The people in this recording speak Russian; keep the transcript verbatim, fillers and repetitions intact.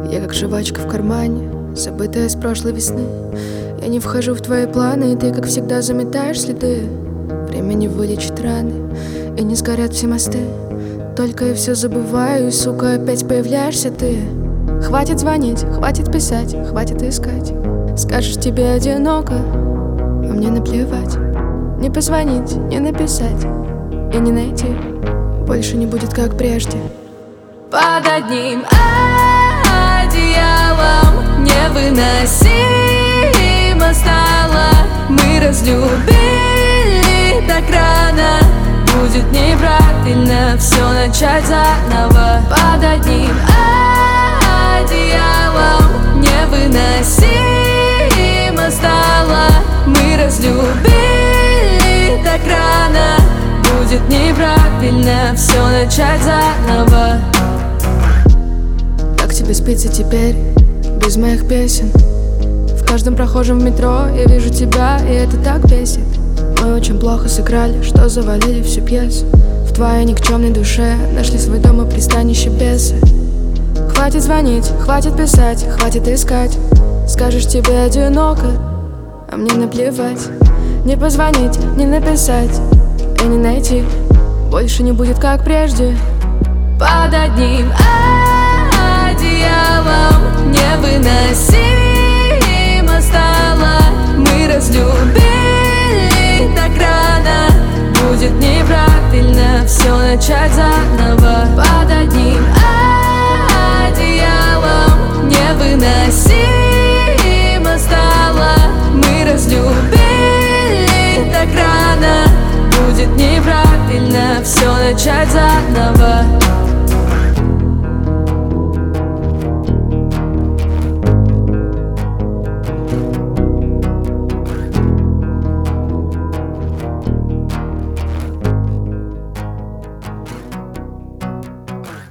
Я как жвачка в кармане, забытая с прошлой весны. Я не вхожу в твои планы, и ты, как всегда, заметаешь следы. Время не вылечит раны, и не сгорят все мосты. Только я все забываю, и, сука, опять появляешься ты. Хватит звонить, хватит писать, хватит искать. Скажешь, тебе одиноко, а мне наплевать. Не позвонить, не написать и не найти. Больше не будет, как прежде. Под одним одеялом невыносимо стало. Мы разлюбили так рано. Будет неправильно все начать заново. Под одним одеялом невыносимо стало. Мы разлюбили так рано. Будет неправильно все начать заново. Как тебе спится теперь, без моих песен? В каждом прохожем в метро я вижу тебя, и это так бесит. Мы очень плохо сыграли, что завалили всю пьесу. В твоей никчемной душе нашли свой дом и пристанище бесы. Хватит звонить, хватит писать, хватит искать. Скажешь, тебе одиноко, а мне наплевать. Не позвонить, не написать и не найти. Больше не будет, как прежде. Под одним